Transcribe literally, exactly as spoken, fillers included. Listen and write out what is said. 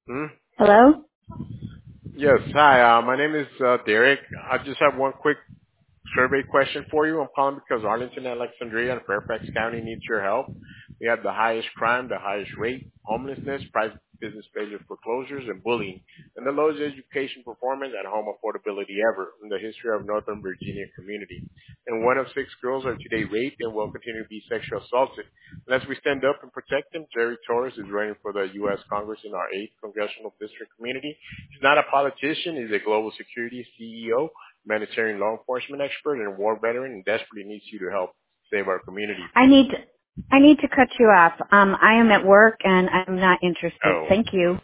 Hmm? Hello? Yes. Hi. Uh, my name is uh, Derek. I just have one quick survey question for you. I'm calling because Arlington, Alexandria, and Fairfax County needs your help. We have the highest crime, the highest rate, homelessness, private business failure, foreclosures, and bullying, and the lowest education performance and home affordability ever in the history of Northern Virginia community. And one of six girls are today raped and will continue to be sexually assaulted. Unless we stand up and protect them, Jerry Torres is running for the U S Congress in our eighth congressional district community. He's not a politician. He's a global security C E O, humanitarian law enforcement expert, and a war veteran, and desperately needs you to help save our community. I need I need to cut you off. Um, I am at work and I'm not interested. Oh, Thank you.